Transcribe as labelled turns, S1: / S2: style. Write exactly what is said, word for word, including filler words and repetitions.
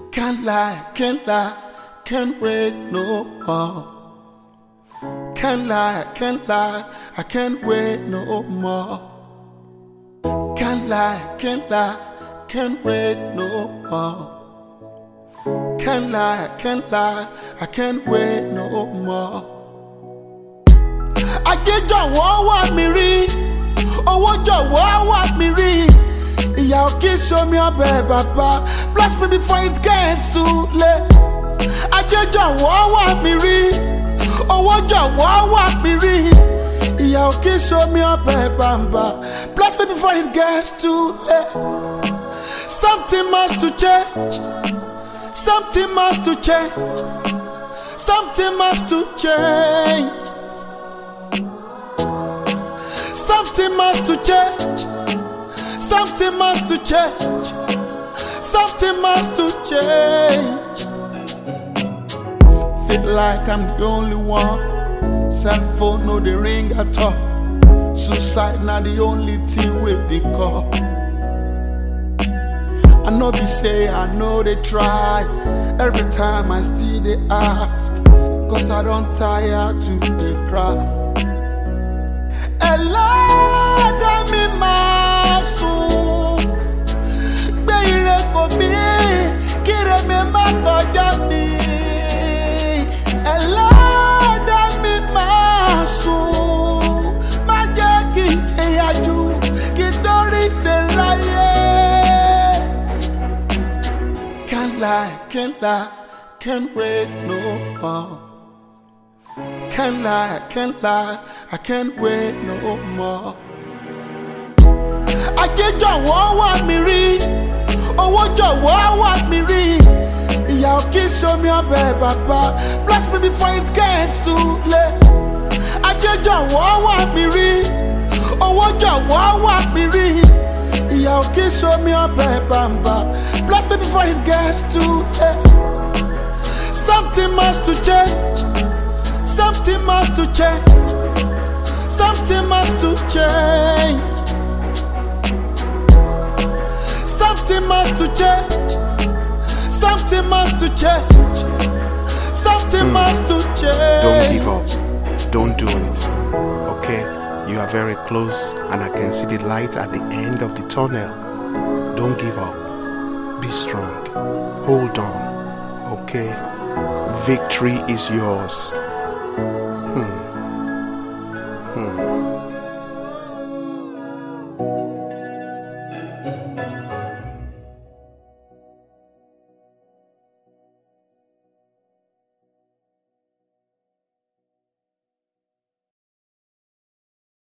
S1: Can't lie, can't lie, can't wait no more. Can't lie, can't lie, I can't wait no more. Can't lie, can't lie, can't wait no more. Can't lie, can't lie, I can't wait no more. Ajé jọ̀wọ́ wá mi rí, owó jọ̀wọ́ wá mi rí. Ìyá ò kì í ṣomi ọbẹ̀ bàbá, bless me before it gets too late. Ajé jọ̀wọ́ wá mi rí, owó jọ̀wọ́ wá mi rí. Ìyá ò kì í ṣomi ọbẹ̀ bàbá, bless me before it gets too late. Something must to change, something must to change, something must to change. Something must to change, something must to change, something must to change. Feel like I'm the only one, cell phone no the ring at all. Suicide not the only thing with the call. I know be say, I know they try, every time I still they ask, cause I don't tire to they cry. Ẹlẹ́dàá mi máa sùn, gbé ire kò mí, kíre mi má kọjá mi. Ẹlẹ́dàá mi máa sùn, má jẹ́ kí n jẹ̀yà jù, kí n torí ṣe láyé. Can't lie, can't lie, can't wait no more. Can't lie, can't lie, I can't wait no more. Ajé jọ̀wọ́ wá mi rí, owó jọ̀wọ́ wá mi rí. Ìyá ò kì í ṣomi ọbẹ̀ bàbá, bless me before it gets too late. Ajé jọ̀wọ́ wá mi rí, owó jọ̀wọ́ wá mi rí. Ìyá ò kì í ṣomi ọbẹ̀ bàbá, bless me before it gets too late. Something must to change, something must to change, something must to change. Something must to change, something must to change, something mm. must to change.
S2: Don't give up, don't do it, okay? You are very close and I can see the light at the end of the tunnel. Don't give up, be strong, hold on, okay? Victory is yours. Hmm. Hmm.